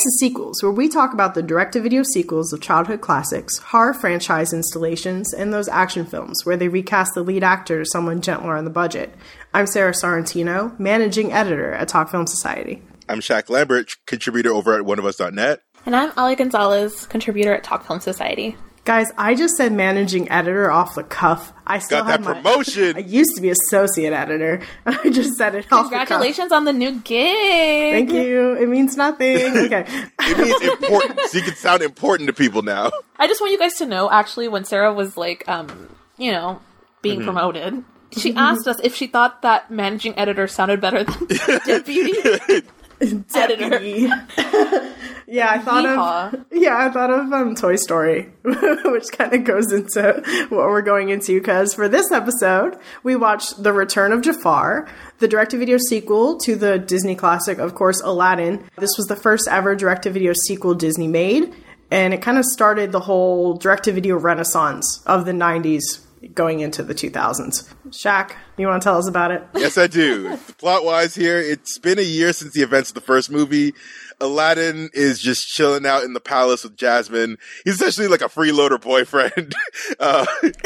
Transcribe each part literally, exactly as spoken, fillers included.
to Sequels, where we talk about the direct-to-video sequels of childhood classics, horror franchise installations, and those action films where they recast the lead actor as someone gentler on the budget. I'm Sarah Sorrentino, managing editor at Talk Film Society. I'm Shaq Lambert, contributor over at one of us dot net. And I'm Ali Gonzalez, contributor at Talk Film Society. Guys, I just said managing editor off the cuff. I still got that have promotion. My, I used to be associate editor. I just said it off the cuff. Congratulations on the new gig. Thank you. It means nothing. Okay. It means important, so you can sound important to people now. I just want you guys to know, actually, when Sarah was like, um, you know, being mm-hmm. promoted, she mm-hmm. asked us if she thought that managing editor sounded better than deputy. Deputy. Yeah, I thought Yeehaw. of yeah, I thought of um, Toy Story, which kind of goes into what we're going into. Because for this episode, we watched The Return of Jafar, the direct-to-video sequel to the Disney classic, of course, Aladdin. This was the first ever direct-to-video sequel Disney made, and it kind of started the whole direct-to-video renaissance of the nineties. Going into the two thousands. Shaq, you want to tell us about it? Yes, I do. Plot-wise here, it's been a year since the events of the first movie. Aladdin is just chilling out in the palace with Jasmine. He's essentially like a freeloader boyfriend. uh,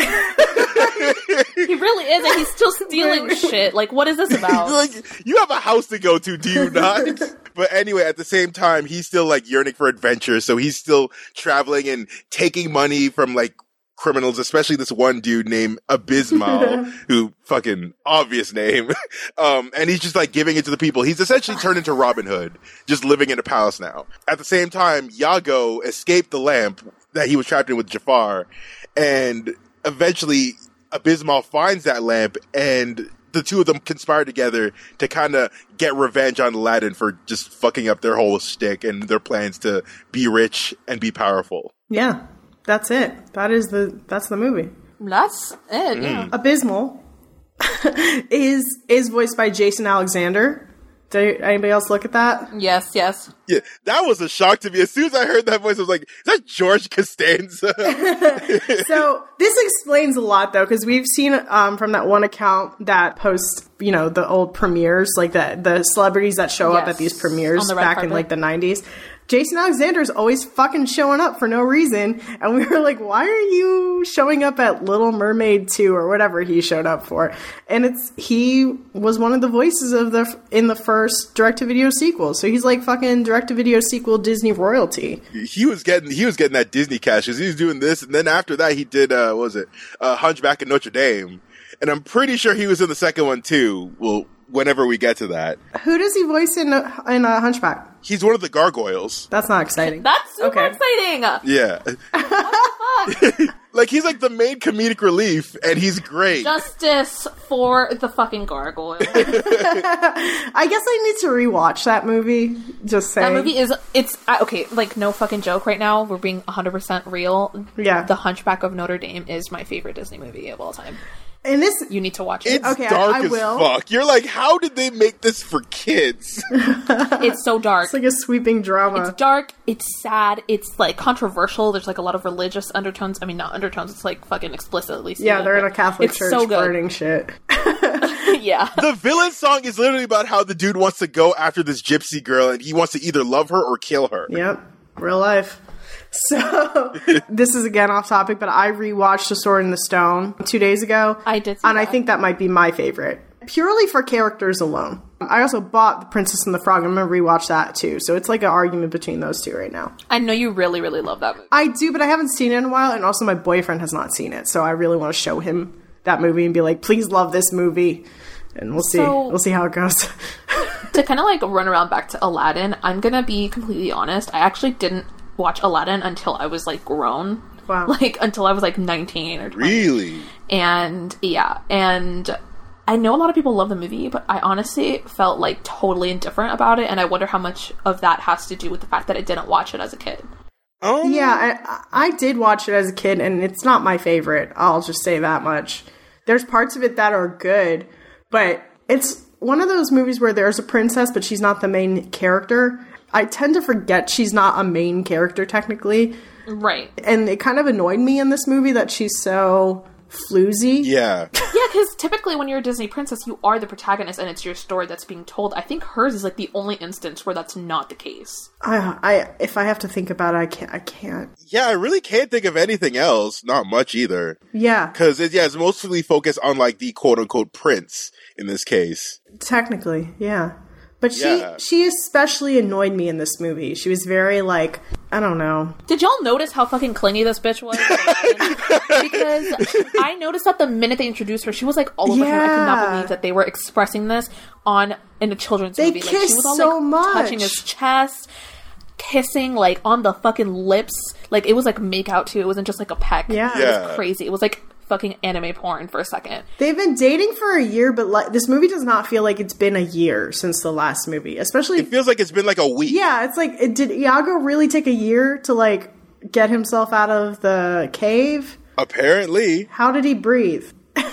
he really is, and he's still stealing shit. Like, what is this about? Like, you have a house to go to, do you not? But anyway, at the same time, he's still like yearning for adventure, so he's still traveling and taking money from like criminals, especially this one dude named Abismal, who fucking obvious name. Um, and he's just like giving it to the people. He's essentially turned into Robin Hood, just living in a palace now. At the same time, Iago escaped the lamp that he was trapped in with Jafar, and eventually Abismal finds that lamp, and the two of them conspire together to kind of get revenge on Aladdin for just fucking up their whole shtick and their plans to be rich and be powerful. Yeah. That's it. That is the that's the movie. That's it. Mm. Yeah. Abismal is is voiced by Jason Alexander. Did anybody else look at that? Yes, yes. Yeah, that was a shock to me. As soon as I heard that voice, I was like, "Is that George Costanza?" So this explains a lot, though, because we've seen um, from that one account that posts, you know, the old premieres, like the the celebrities that show yes. up at these premieres the back carpet. in like the nineties. Jason Alexander's always fucking showing up for no reason, and we were like, why are you showing up at Little Mermaid two or whatever he showed up for? And it's he was one of the voices of the in the first direct-to-video sequel, so he's like fucking direct-to-video sequel Disney royalty. He was getting he was getting that Disney cash because he was doing this, and then after that he did uh, what was it uh, Hunchback of Notre Dame, and I'm pretty sure he was in the second one too. Well, whenever we get to that, who does he voice in uh, in uh, Hunchback? He's one of the gargoyles. That's not exciting. That's super okay. exciting. Yeah. Like, he's like the main comedic relief, and he's great. Justice for the fucking gargoyle. I guess I need to rewatch that movie. Just saying. That movie is, it's, uh, okay, like, no fucking joke right now. We're being one hundred percent real. Yeah. The Hunchback of Notre Dame is my favorite Disney movie of all time. And this, you need to watch it. It's okay, dark I, I as will. fuck. You're like, how did they make this for kids? It's so dark. It's like a sweeping drama. It's dark. It's sad. It's like controversial. There's like a lot of religious undertones. I mean, not undertones. It's like fucking explicitly. Yeah, they're in a Catholic church so burning shit. Yeah. The villain song is literally about how the dude wants to go after this gypsy girl, and he wants to either love her or kill her. Yep, real life. So, this is again off topic, but I rewatched The Sword in the Stone two days ago. I did see And that. I think that might be my favorite. Purely for characters alone. I also bought The Princess and the Frog. I'm going to rewatch that too. So it's like an argument between those two right now. I know you really, really love that movie. I do, but I haven't seen it in a while. And also my boyfriend has not seen it. So I really want to show him that movie and be like, please love this movie. And we'll see. So, we'll see how it goes. To kind of like run around back to Aladdin, I'm going to be completely honest. I actually didn't watch Aladdin until I was like grown. Wow. Like until I was like nineteen or twenty. Really? And yeah, and I know a lot of people love the movie, but I honestly felt like totally indifferent about it, and I wonder how much of that has to do with the fact that I didn't watch it as a kid. Oh yeah, I, I did watch it as a kid, and it's not my favorite. I'll just say that much. There's parts of it that are good, but it's one of those movies where there's a princess, but she's not the main character. I tend to forget she's not a main character technically. Right. And it kind of annoyed me in this movie that she's so floozy. Yeah. Yeah, because typically when you're a Disney princess, you are the protagonist and it's your story that's being told. I think hers is like the only instance where that's not the case. I, I if I have to think about it, I can't. I can't. Yeah, I really can't think of anything else. Not much either. Yeah. Because, it, yeah, it's mostly focused on, like, the quote-unquote prince in this case. Technically, yeah. But she, Yeah. she especially annoyed me in this movie. She was very, like, I don't know. Did y'all notice how fucking clingy this bitch was? Because I noticed that the minute they introduced her, she was like all over him. I could not Yeah. believe that they were expressing this on in a children's They movie. Like, she kiss was all, so like, much. touching his chest, kissing like on the fucking lips. Like it was like make out too. It wasn't just like a peck. Yeah. It Yeah. was crazy. It was like fucking anime porn for a second. They've been dating for a year, but like this movie does not feel like it's been a year since the last movie. Especially, It feels like it's been like a week. yeah, it's like, it, did Iago really take a year to like get himself out of the cave? Apparently. How did he breathe?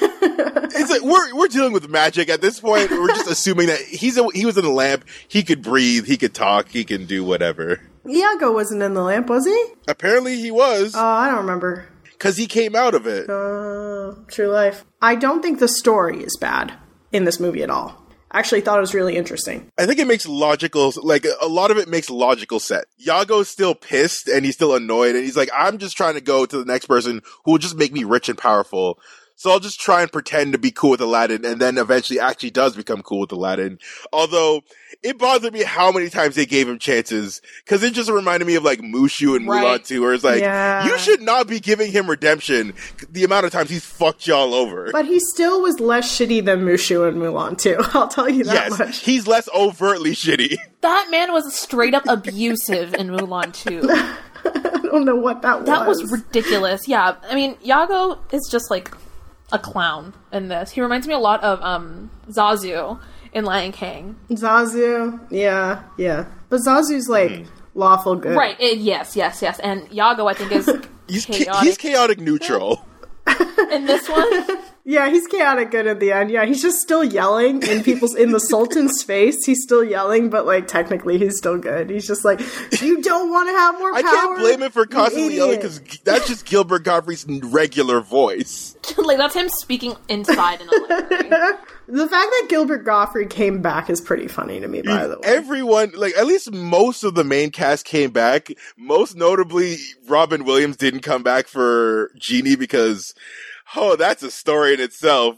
It's like we're we're dealing with magic at this point. We're just assuming that he's a, he was in a lamp. He could breathe. He could talk. He can do whatever. Iago wasn't in the lamp, was he? Apparently he was. Oh, I don't remember. Because he came out of it. Uh, true life. I don't think the story is bad in this movie at all. I actually thought it was really interesting. I think it makes logical, like, a lot of it makes logical sense. Iago's still pissed and he's still annoyed and he's like, I'm just trying to go to the next person who will just make me rich and powerful. So I'll just try and pretend to be cool with Aladdin, and then eventually actually does become cool with Aladdin. Although, it bothered me how many times they gave him chances, because it just reminded me of, like, Mushu and Mulan Right. too, where it's like, Yeah. you should not be giving him redemption, the amount of times he's fucked y'all over. But he still was less shitty than Mushu and Mulan, too. I'll tell you that Yes, much. he's less overtly shitty. That man was straight up abusive in Mulan too. I don't know what that was. That was ridiculous. Yeah, I mean, Iago is just like a clown in this. He reminds me a lot of um, Zazu in Lion King. Zazu. Yeah, yeah. But Zazu's, like, Mm. lawful good. Right, it, yes, yes, yes. And Iago, I think, is He's cha- chaotic. he's chaotic neutral. in this one. Yeah, he's chaotic good at the end. Yeah, he's just still yelling in people's in the Sultan's face. He's still yelling, but like technically he's still good. He's just like, you don't want to have more power. I can't blame him for you constantly yelling idiot." because that's just Gilbert Gottfried's regular voice. Like, that's him speaking inside in a library. The fact that Gilbert Gottfried came back is pretty funny to me, by the way. Everyone, like, at least most of the main cast came back. Most notably, Robin Williams didn't come back for Genie because, oh, that's a story in itself.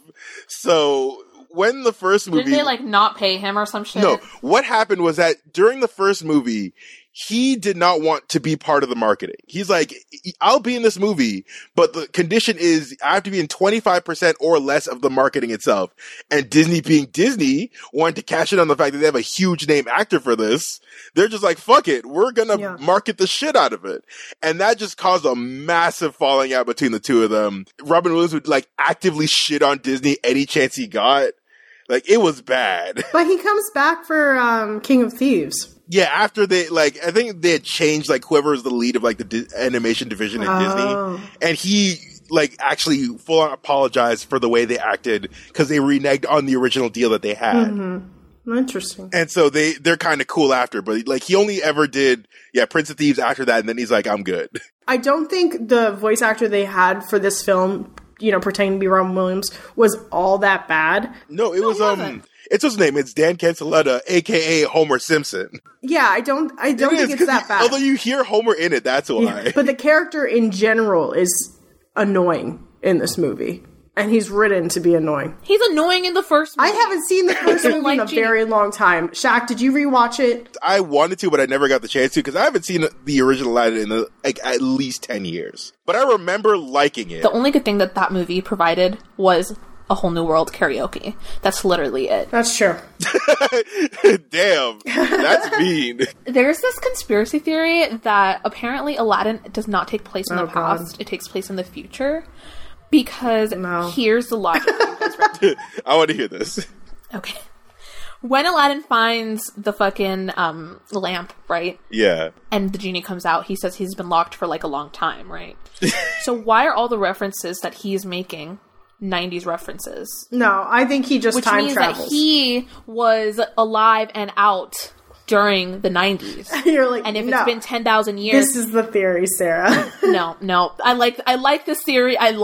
So, when the first movie... Didn't they, like, not pay him or some shit? No, what happened was that during the first movie, he did not want to be part of the marketing. He's like, I'll be in this movie, but the condition is I have to be in twenty-five percent or less of the marketing itself. And Disney, being Disney, wanted to cash in on the fact that they have a huge name actor for this. They're just like, fuck it, we're gonna Yeah. market the shit out of it. And that just caused a massive falling out between the two of them. Robin Williams would like actively shit on Disney any chance he got. Like, it was bad. But he comes back for um, King of Thieves. Yeah, after they, like, I think they had changed, like, whoever was the lead of, like, the di- animation division at Oh. Disney. And he, like, actually full on apologized for the way they acted because they reneged on the original deal that they had. Mm-hmm. Interesting. And so they, they're kind of cool after. But, like, he only ever did, yeah, Prince of Thieves after that. And then he's like, I'm good. I don't think the voice actor they had for this film, you know, pretending to be Robin Williams, was all that bad. No, it No, was, he um... wasn't. It's his name. It's Dan Canceletta, a k a. Homer Simpson. Yeah, I don't I don't It think is, it's 'cause that you- bad. Although you hear Homer in it, that's why. Yeah, but the character in general is annoying in this movie. And he's written to be annoying. He's annoying in the first I movie. haven't seen the first movie Like in a Genie. very long time. Shaq, did you rewatch it? I wanted to, but I never got the chance to because I haven't seen the original Aladdin in the, like at least ten years. But I remember liking it. The only good thing that that movie provided was A Whole New World karaoke. That's literally it. That's true. Damn, that's mean. There's this conspiracy theory that apparently Aladdin does not take place in Oh, the God. past. It takes place in the future. Because No. here's the logic. for you guys, right? I want to hear this. Okay. When Aladdin finds the fucking um, lamp, right? Yeah. And the genie comes out, he says he's been locked for like a long time, right? So why are all the references that he's making nineties references? No, I think he just Which time means travels. that he was alive and out during the nineties. You're like, And if no, it's been ten thousand years... this is the theory, Sarah. no, no. I like I like this theory. I like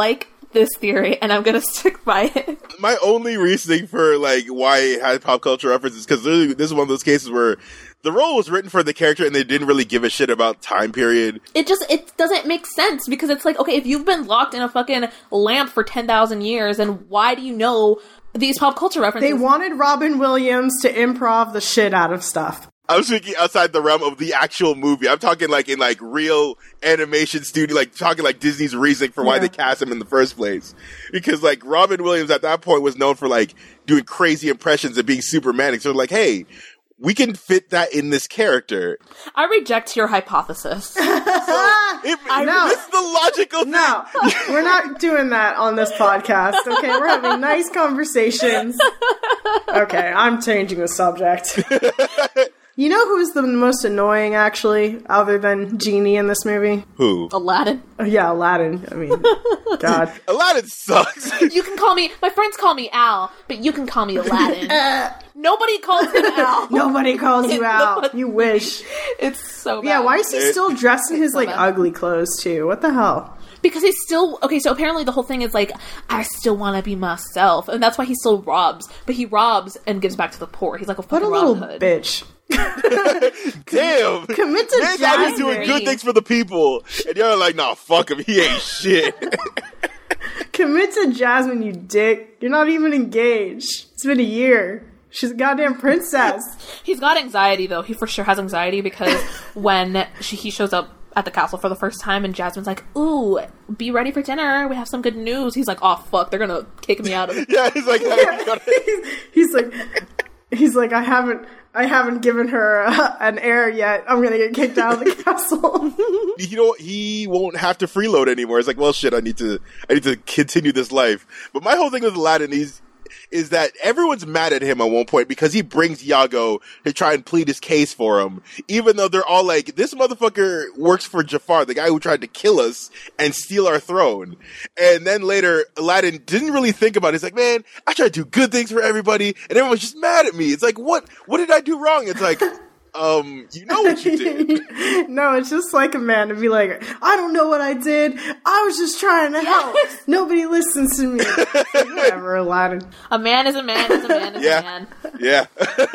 this theory, and I'm gonna stick by it. My only reasoning for, like, why it had pop culture references is because this is one of those cases where the role was written for the character and they didn't really give a shit about time period. It just, it doesn't make sense, because it's like, okay, if you've been locked in a fucking lamp for ten thousand years, then why do you know these pop culture references? They wanted Robin Williams to improv the shit out of stuff. I was thinking outside the realm of the actual movie. I'm talking like in like real animation studio, like talking like Disney's reasoning for why yeah. they cast him in the first place. Because like Robin Williams at that point was known for like doing crazy impressions and being super manic. So like, hey, we can fit that in this character. I reject your hypothesis. So it, I, no. This is the logical thing. No, we're not doing that on this podcast. Okay, we're having nice conversations. Okay, I'm changing the subject. You know who's the most annoying, actually, other than Genie in this movie? Who? Aladdin. Oh, yeah, Aladdin. I mean, God. Aladdin sucks. You can call me, my friends call me Al, but you can call me Aladdin. uh, Nobody calls him Al. Nobody calls you Al. You wish. It's so bad. Yeah, why is he still dressed in his, so like, bad. ugly clothes, too? What the hell? Because he's still... Okay, so apparently the whole thing is like, I still want to be myself. And that's why he still robs. But he robs and gives back to the poor. He's like a fucking What a little Hood. bitch. Damn. Commit to Man's out here doing good things for the people. And you're like, nah, fuck him. He ain't shit. Commit to Jasmine, you dick. You're not even engaged. It's been a year. She's a goddamn princess. He's got anxiety, though. He for sure has anxiety because when she, he shows up at the castle for the first time and Jasmine's like, ooh, be ready for dinner. We have some good news. He's like, oh, fuck. They're going to kick me out of it. Yeah, he's like... Yeah. he's, he's like... He's like, I haven't, I haven't given her uh, an heir yet. I'm gonna get kicked out of the castle. You know, he won't have to freeload anymore. It's like, well, shit, I need to, I need to continue this life. But my whole thing with Aladdin is, is that everyone's mad at him at one point because he brings Iago to try and plead his case for him, even though they're all like, this motherfucker works for Jafar, the guy who tried to kill us and steal our throne. And then later, Aladdin didn't really think about it. He's like, man, I try to do good things for everybody, and everyone's just mad at me. It's like, what, what did I do wrong? It's like, um, you know what you did. No, it's just like a man to be like, I don't know what I did. I was just trying to help. Yes. Nobody listens to me. Like, whatever, Aladdin. A man is a man is a man is yeah. a man. Yeah.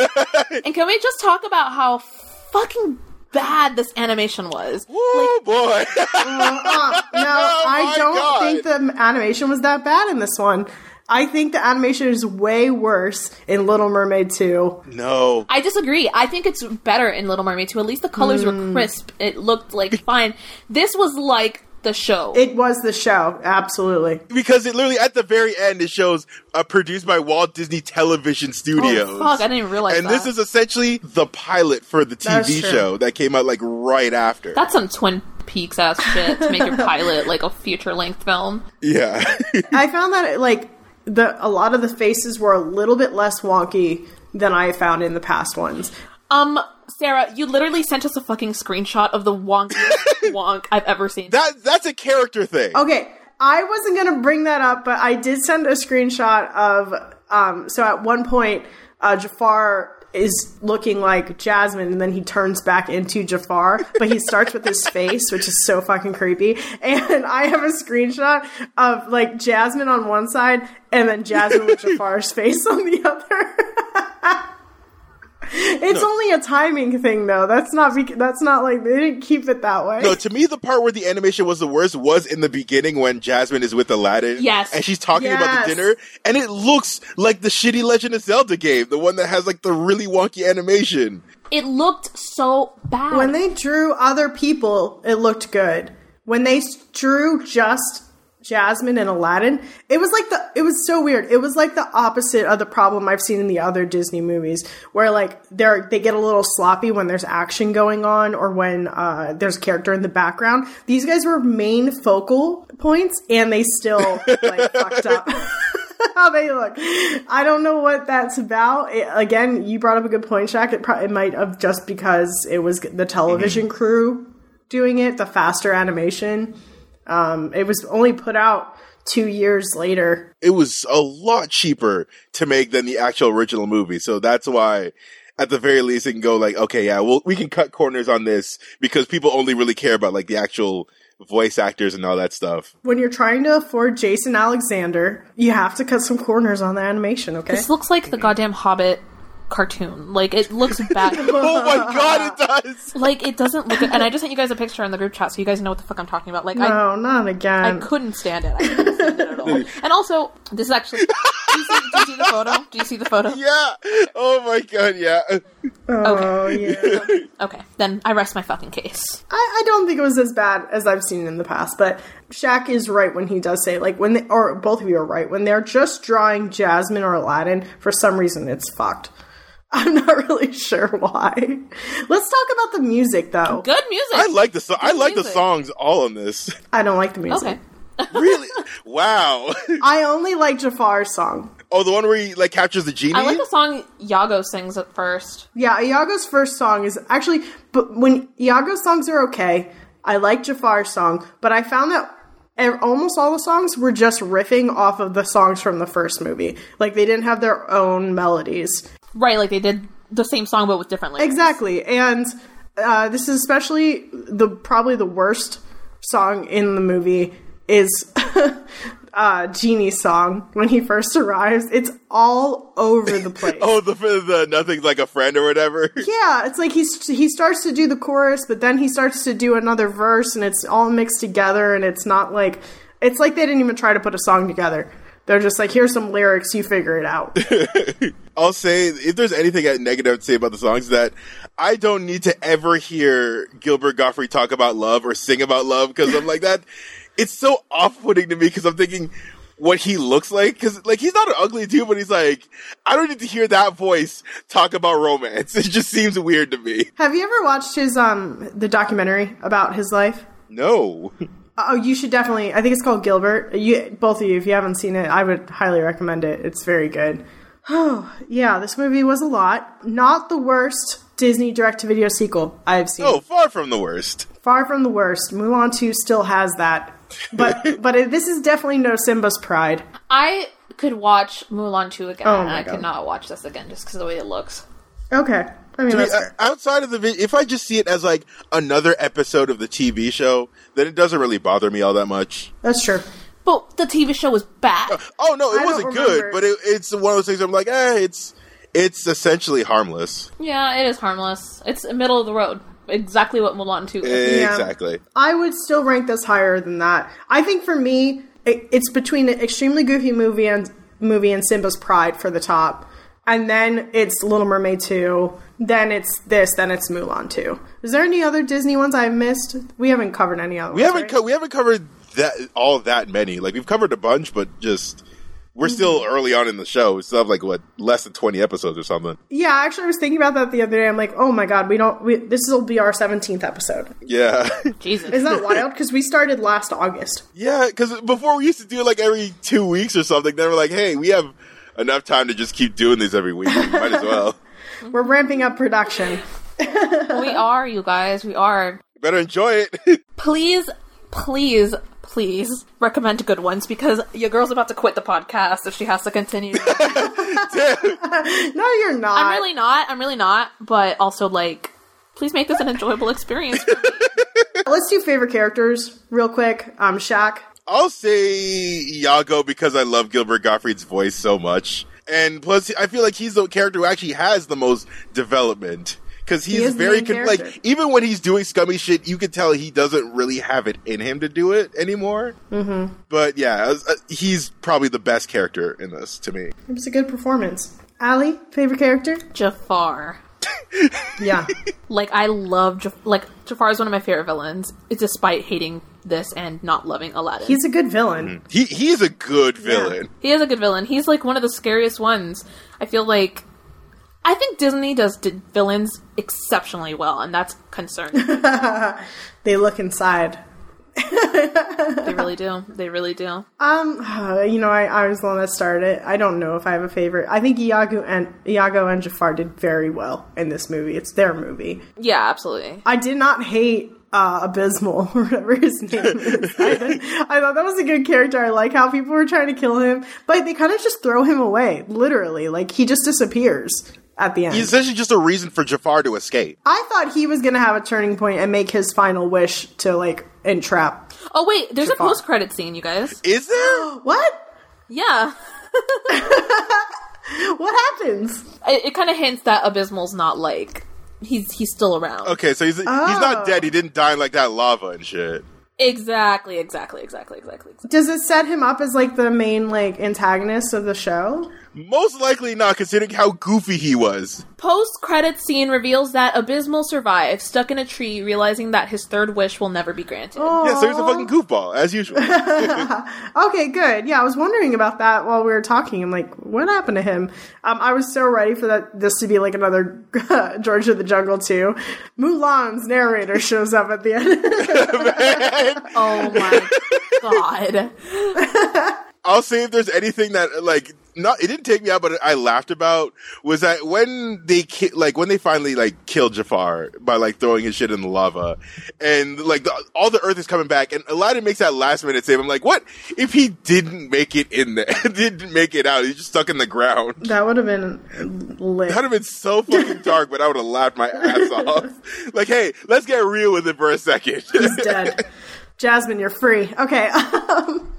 And can we just talk about how fucking bad this animation was? Oh, like, boy. uh, uh, no, oh, I don't God. think the animation was that bad in this one. I think the animation is way worse in Little Mermaid two. No. I disagree. I think it's better in Little Mermaid two. At least the colors mm. were crisp. It looked like fine. This was like the show. It was the show. Absolutely. Because it literally, at the very end, it shows uh, produced by Walt Disney Television Studios. Oh, fuck. I didn't even realize and that. And this is essentially the pilot for the T V show that came out like right after. That's some Twin Peaks ass shit to make your pilot like a feature length film. Yeah. I found that like The a lot of the faces were a little bit less wonky than I found in the past ones. Um, Sarah, you literally sent us a fucking screenshot of the wonkiest wonk I've ever seen. That that's a character thing. Okay, I wasn't gonna bring that up, but I did send a screenshot of um. So at one point, uh, Jafar is looking like Jasmine, and then he turns back into Jafar, but he starts with his face, which is so fucking creepy. And I have a screenshot of like Jasmine on one side, and then Jasmine with Jafar's face on the other. It's no. only a timing thing, though. That's not. Beca- that's not like they didn't keep it that way. No, to me, the part where the animation was the worst was in the beginning when Jasmine is with Aladdin. Yes, and she's talking yes. about the dinner, and it looks like the shitty Legend of Zelda game, the one that has like the really wonky animation. It looked so bad. When they drew other people, it looked good. When they drew just Jasmine and Aladdin, it was like the it was so weird. It was like the opposite of the problem I've seen in the other Disney movies, where like they're they get a little sloppy when there's action going on or when uh, there's a character in the background. These guys were main focal points, and they still like fucked up how they look. I don't know what that's about. It, again, you brought up a good point, Shaq. It, pro- it might have just because it was the television mm-hmm. crew doing it, the faster animation. Um, it was only put out two years later. It was a lot cheaper to make than the actual original movie. So that's why, at the very least, it can go like, okay, yeah, well, we can cut corners on this because people only really care about like the actual voice actors and all that stuff. When you're trying to afford Jason Alexander, you have to cut some corners on the animation, okay? This looks like the goddamn Hobbit cartoon. Like, it looks bad. Oh my god, it does! Like, it doesn't look good. And I just sent you guys a picture in the group chat so you guys know what the fuck I'm talking about. Like, no, I, not again. I couldn't stand it. I couldn't stand it at all. And also, this is actually... Do you, see, do you see the photo? Do you see the photo? Yeah! Oh my god, yeah. Oh, okay. yeah. Okay, then I rest my fucking case. I, I don't think it was as bad as I've seen in the past, but Shaq is right when he does say, like, when they, or both of you are right, when they're just drawing Jasmine or Aladdin, for some reason it's fucked. I'm not really sure why. Let's talk about the music, though. Good music. I like the so- I like music. the songs all on this. I don't like the music. Okay. Really? Wow. I only like Jafar's song. Oh, the one where he, like, captures the genie? I like the song Iago sings at first. Yeah, Iago's first song is actually, but when Iago's songs are okay, I like Jafar's song, but I found that almost all the songs were just riffing off of the songs from the first movie. Like, they didn't have their own melodies. Right, like they did the same song but with different lyrics. Exactly, and uh, this is especially the probably the worst song in the movie is uh, Genie's song when he first arrives. It's all over the place. Oh, the, the Nothing's Like a Friend or whatever? Yeah, it's like he's, he starts to do the chorus, but then he starts to do another verse, and it's all mixed together, and it's not like... It's like they didn't even try to put a song together. They're just like, here's some lyrics, you figure it out. I'll say, if there's anything negative to say about the songs, that I don't need to ever hear Gilbert Gottfried talk about love or sing about love, because I'm like that. It's so off-putting to me, because I'm thinking what he looks like, because like he's not an ugly dude, but he's like, I don't need to hear that voice talk about romance. It just seems weird to me. Have you ever watched his um the documentary about his life? No. Oh, you should definitely. I think it's called Gilbert. You, both of you, if you haven't seen it, I would highly recommend it. It's very good. Oh, yeah, this movie was a lot. Not the worst Disney direct-to-video sequel I've seen. Oh, far from the worst. Far from the worst. Mulan two still has that. But but it, this is definitely no Simba's Pride. I could watch Mulan two again. Oh and my I God. could not watch this again just because of the way it looks. Okay. I mean, To me, that's fair. uh, outside of the video, if I just see it as like another episode of the T V show, then it doesn't really bother me all that much. That's true. But the T V show was bad. Oh no, it I wasn't don't good, remember. but it, it's one of those things I'm like, eh, it's it's essentially harmless. Yeah, it is harmless. It's middle of the road. Exactly what Mulan two is. Yeah. Exactly. I would still rank this higher than that. I think for me, it, it's between an extremely goofy movie and movie and Simba's Pride for the top. And then it's Little Mermaid two, then it's this, then it's Mulan two. Is there any other Disney ones I've missed? We haven't covered any other We ones, haven't right? co- we haven't covered that all that many. Like we've covered a bunch, but just we're still early on in the show. We still have like what less than twenty episodes or something. Yeah, actually I was thinking about that the other day. I'm like, oh my god, we don't, we, this will be our seventeenth episode. Yeah, Jesus. Isn't that wild? Because we started last August. yeah. Because before we used to do it like every two weeks or something. Then we're like, hey, we have enough time to just keep doing these every week. We might as well. We're ramping up production. We are, you guys. We are. Better enjoy it. Please, please, please recommend good ones because your girl's about to quit the podcast if she has to continue. No, you're not. I'm really not. I'm really not. But also, like, please make this an enjoyable experience for me. Let's do favorite characters real quick. Um, Shaq. I'll say Iago because I love Gilbert Gottfried's voice so much. And plus, I feel like he's the character who actually has the most development. Because he's He is the very, main con- character. like, even when he's doing scummy shit, you can tell he doesn't really have it in him to do it anymore. Mm-hmm. But yeah, uh, he's probably the best character in this to me. It was a good performance. Allie, favorite character? Jafar. Yeah. Like, I love Jaf- like Jafar is one of my favorite villains, despite hating this and not loving Aladdin. He's a good villain. He He's a good villain. He is a good villain. He's like one of the scariest ones. I feel like I think Disney does d- villains exceptionally well, and that's concerning. They look inside. They really do. They really do. Um, you know, I, I was the one that started it. I don't know if I have a favorite. I think Iago and Iago and Jafar did very well in this movie. It's their movie. Yeah, absolutely. I did not hate uh, Abysmal, or whatever his name is. I, did, I thought that was a good character. I like how people were trying to kill him, but they kind of just throw him away, literally. Like, he just disappears at the end. He's essentially just a reason for Jafar to escape. I thought he was going to have a turning point and make his final wish to, like, entrap Oh wait, there's Jafar. a post-credit scene, you guys. Is there? What? Yeah. What happens? It, it kind of hints that Abysmal's not like he's he's still around. Okay, so he's he's Oh. not dead. He didn't die in like that lava and shit. Exactly, exactly, exactly, exactly. exactly. Does it set him up as like the main like antagonist of the show? Most likely not, considering how goofy he was. Post-credit scene reveals that Abysmal survived, stuck in a tree, realizing that his third wish will never be granted. Oh. Yeah, so he's a fucking goofball, as usual. Okay, good. Yeah, I was wondering about that while we were talking. I'm like, what happened to him? Um, I was so ready for that this to be like another George of the Jungle two. Mulan's narrator shows up at the end. Oh my god. I'll say if there's anything that, like, not, it didn't take me out, but I laughed about, was that when they, ki- like, when they finally, like, killed Jafar by, like, throwing his shit in the lava, and, like, the, all the earth is coming back, and Aladdin makes that last minute save. I'm like, what if he didn't make it in there? Didn't make it out. He's just stuck in the ground. That would have been lit. That would have been so fucking dark, but I would have laughed my ass off. Like, hey, let's get real with it for a second. He's dead. Jasmine, you're free. Okay. Um,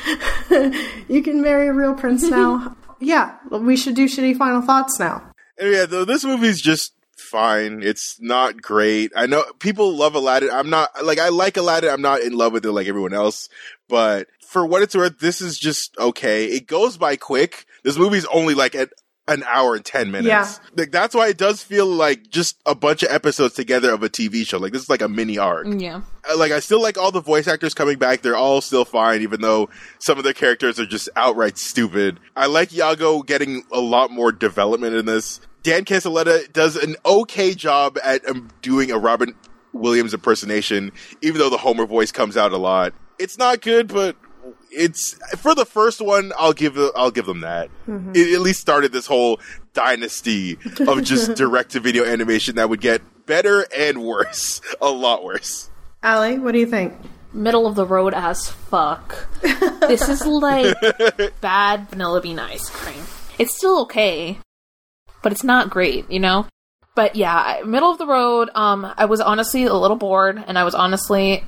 you can marry a real prince now. Yeah, we should do shitty final thoughts now. And yeah, though, this movie's just fine. It's not great. I know people love Aladdin. I'm not, like, I like Aladdin. I'm not in love with it like everyone else. But for what it's worth, this is just okay. It goes by quick. This movie's only like at an hour and ten minutes. Yeah. Like, that's why it does feel like just a bunch of episodes together of a T V show. Like, this is like a mini arc. Yeah. Uh, Like, I still like all the voice actors coming back. They're all still fine, even though some of the characters are just outright stupid. I like Iago getting a lot more development in this. Dan Castellaneta does an okay job at um, doing a Robin Williams impersonation, even though the Homer voice comes out a lot. It's not good, but it's, for the first one, I'll give I'll give them that. Mm-hmm. It at least started this whole dynasty of just direct-to-video animation that would get better and worse. A lot worse. Allie, what do you think? Middle of the road as fuck. This is like bad Vanilla Bean ice cream. It's still okay, but it's not great, you know? But yeah, middle of the road, um, I was honestly a little bored, and I was honestly...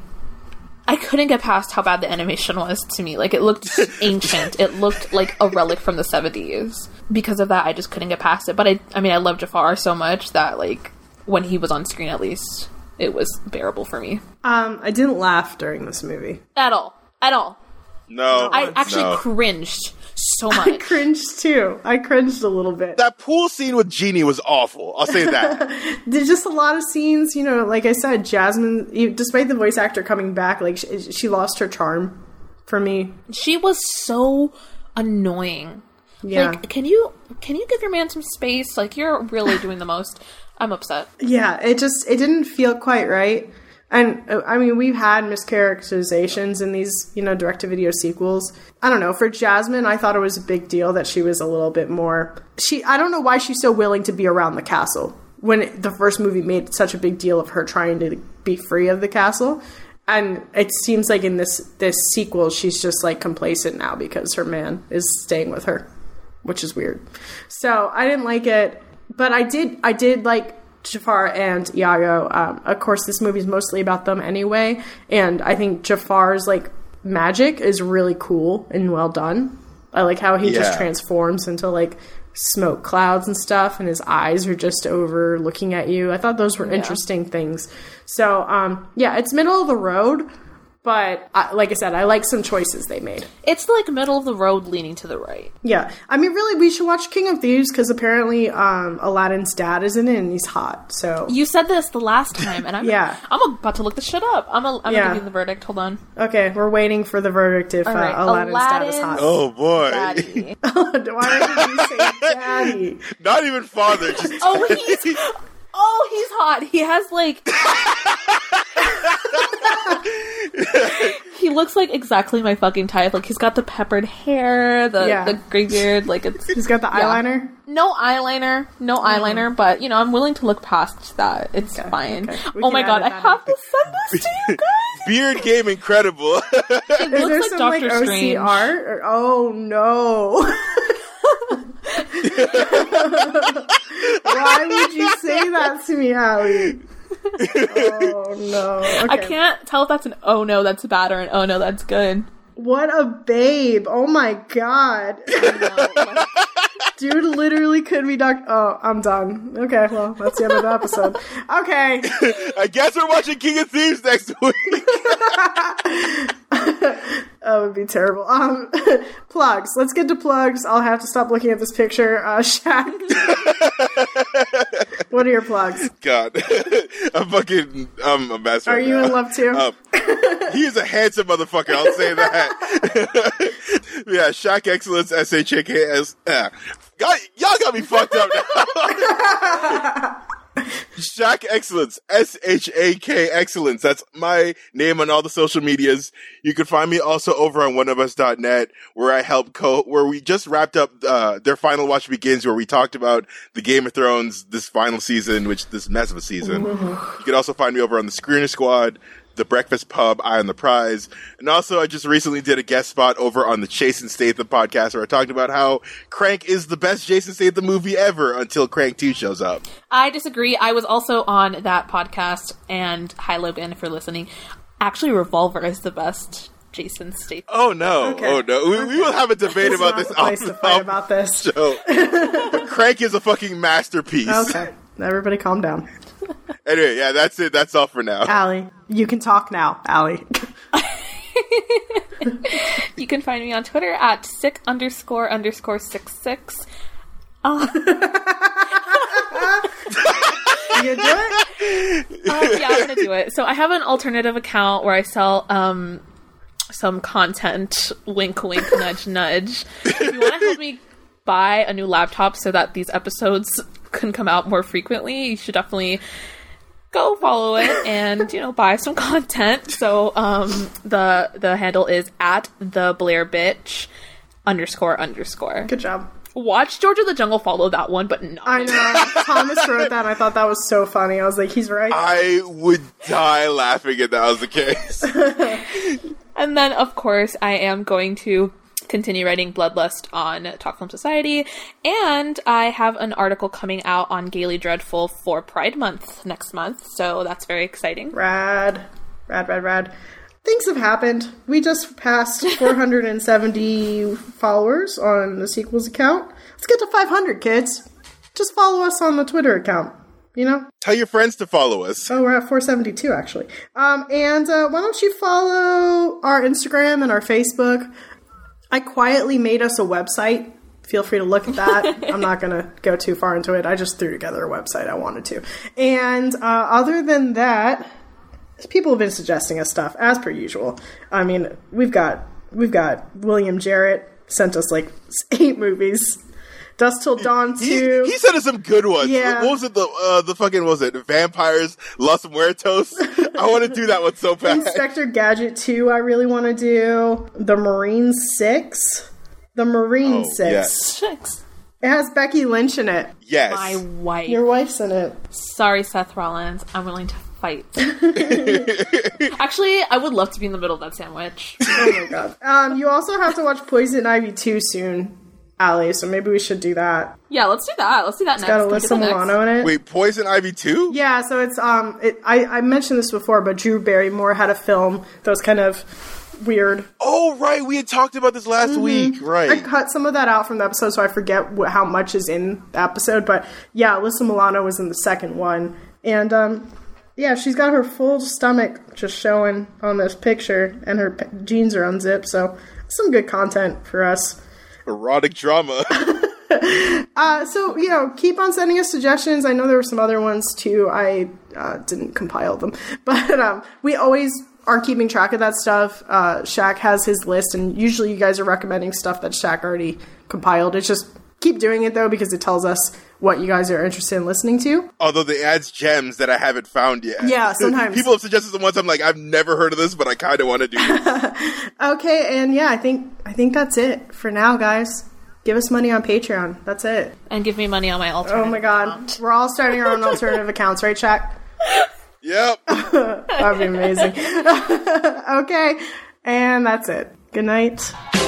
I couldn't get past how bad the animation was to me. Like, it looked ancient. It looked like a relic from the seventies. Because of that, I just couldn't get past it. But I, I mean, I love Jafar so much that, like, when he was on screen, at least, it was bearable for me. Um, I didn't laugh during this movie. At all. At all. No. I actually no. cringed so much. I cringed too. I cringed a little bit. That pool scene with Genie was awful. I'll say that. There's just a lot of scenes, you know, like I said, Jasmine, despite the voice actor coming back, like, she, she lost her charm for me. She was so annoying. Yeah. Like, can you, can you give your man some space? Like, you're really doing the most. I'm upset. Yeah, it just, it didn't feel quite right. And, uh, I mean, we've had mischaracterizations in these, you know, direct-to-video sequels. I don't know. For Jasmine, I thought it was a big deal that she was a little bit more... She, I don't know why she's so willing to be around the castle when it, the first movie made such a big deal of her trying to be free of the castle. And it seems like in this, this sequel, she's just, like, complacent now because her man is staying with her, which is weird. So, I didn't like it. But I did, I did like... Jafar and Iago. Um, of course, this movie is mostly about them anyway, and I think Jafar's like magic is really cool and well done. I like how he yeah. just transforms into like smoke clouds and stuff, and his eyes are just over looking at you. I thought those were yeah. interesting things. So, um, yeah, it's middle of the road, but I, like I said, I like some choices they made. It's like middle of the road leaning to the right. Yeah. I mean, really, we should watch King of Thieves because apparently um, Aladdin's dad is in it and he's hot. So you said this the last time, and I'm yeah. I'm about to look this shit up. I'm, a, I'm yeah. gonna give you the verdict. Hold on. Okay, we're waiting for the verdict if uh, right. Aladdin's, Aladdin's dad is hot. Oh boy! Daddy. Why did you say daddy? Not even father. Just oh, he's. Oh, he's hot. He has, like... he looks like exactly my fucking type. Like, he's got the peppered hair, the, yeah. the gray beard, like, it's... He's got the yeah. eyeliner? No eyeliner. No mm. eyeliner, but, you know, I'm willing to look past that. It's okay, fine. Okay. Oh my god, I have to send this to you guys! Beard game incredible. It Is looks there like some, Doctor like, Strange. O C R? Or, oh, no. Why would you say that to me, Allie? Oh, no. Okay. I can't tell if that's an oh no, that's bad, or an oh no, that's good. What a babe. Oh, my God. Dude literally could be Doc. Oh, I'm done. Okay, well, that's the end of the episode. Okay. I guess we're watching King of Thieves next week. That would be terrible. Um, plugs. Let's get to plugs. I'll have to stop looking at this picture. Uh, Shaq. What are your plugs? God. I'm fucking, I'm a mess right Are you now. in love too? Um, he is a handsome motherfucker, I'll say that. Yeah, Shaq Excellence, S H A K S. Uh, God, y'all got me fucked up now. Shaq Excellence, S H A K Excellence. That's my name on all the social medias. You can find me also over on one of us dot net, where I help co, where we just wrapped up, uh, their Final Watch Begins, where we talked about the Game of Thrones, this final season, which this mess of a season. Mm-hmm. You can also find me over on the Screener Squad, The Breakfast Pub, Eye on the Prize. And also, I just recently did a guest spot over on the Jason Statham podcast, where I talked about how Crank is the best Jason Statham movie ever until Crank two shows up. I disagree. I was also on that podcast, and hi, Logan, if you're listening. Actually, Revolver is the best Jason Statham. Oh, no. Okay. Oh, no. We, we will have a debate This about is this not the place on to fight the about this. show. But Crank is a fucking masterpiece. Okay. Everybody calm down. Anyway, yeah, that's it. That's all for now. Allie, you can talk now. Allie. You can find me on Twitter at sick underscore underscore six six. Uh, You gonna do it? uh, yeah, I'm gonna do it. So I have an alternative account where I sell um some content. Wink, wink, nudge, nudge. If you want to help me buy a new laptop so that these episodes can come out more frequently, you should definitely go follow it and, you know, buy some content. So um the the handle is at the Blair Bitch underscore underscore. Good job. Watch George of the Jungle follow that one, but no. I know. Thomas wrote that and I thought that was so funny. I was like, he's right. I would die laughing if that was the case. And then, of course, I am going to continue writing Bloodlust on Talk Film Society, and I have an article coming out on Gaily Dreadful for Pride Month next month, so that's very exciting. Rad. Rad, rad, rad. Things have happened. We just passed four hundred seventy followers on the Sequels account. Let's get to five hundred, kids. Just follow us on the Twitter account. You know? Tell your friends to follow us. Oh, we're at four seventy-two, actually. Um, and uh, why don't you follow our Instagram and our Facebook? I quietly made us a website. Feel free to look at that. I'm not going to go too far into it. I just threw together a website. I wanted to. And uh, other than that, people have been suggesting us stuff, as per usual. I mean, we've got we've got William Jarrett sent us like eight movies. Dusk Till Dawn two. He, he sent us some good ones. Yeah. What was it? The uh, the fucking what was it? Vampires Los Muertos. I want to do that one so bad. Inspector Gadget two. I really want to do the Marine Six. The Marine Oh, Six. yes. Six. It has Becky Lynch in it. Yes. My wife. Your wife's in it. Sorry, Seth Rollins. I'm willing to fight. Actually, I would love to be in the middle of that sandwich. Oh my god. Um, you also have to watch Poison Ivy two soon, Allie, so maybe we should do that. Yeah, let's do that. Let's do that It's next. got Can we Alyssa do that next? Milano in it. Wait, Poison Ivy two? Yeah, so it's, um, it, I, I mentioned this before, but Drew Barrymore had a film that was kind of weird. Oh, right. We had talked about this last week. Right. I cut some of that out from the episode, so I forget wh- how much is in the episode, but yeah, Alyssa Milano was in the second one. And, um, yeah, she's got her full stomach just showing on this picture, and her p- jeans are unzipped, so some good content for us. Erotic drama. Uh, so, you know, keep on sending us suggestions. I know there were some other ones, too. I uh, didn't compile them. But um, we always are keeping track of that stuff. Uh, Shaq has his list, and usually you guys are recommending stuff that Shaq already compiled. It's just keep doing it, though, because it tells us what you guys are interested in listening to. Although it adds gems that I haven't found yet. Yeah, sometimes. People have suggested some ones I'm like, I've never heard of this, but I kind of want to do this. Okay, and yeah, I think I think that's it for now, guys. Give us money on Patreon. That's it. And give me money on my alternative Oh my god. account. We're all starting our own alternative accounts, right, Shaq? Yep. That'd be amazing. Okay, and that's it. Good night.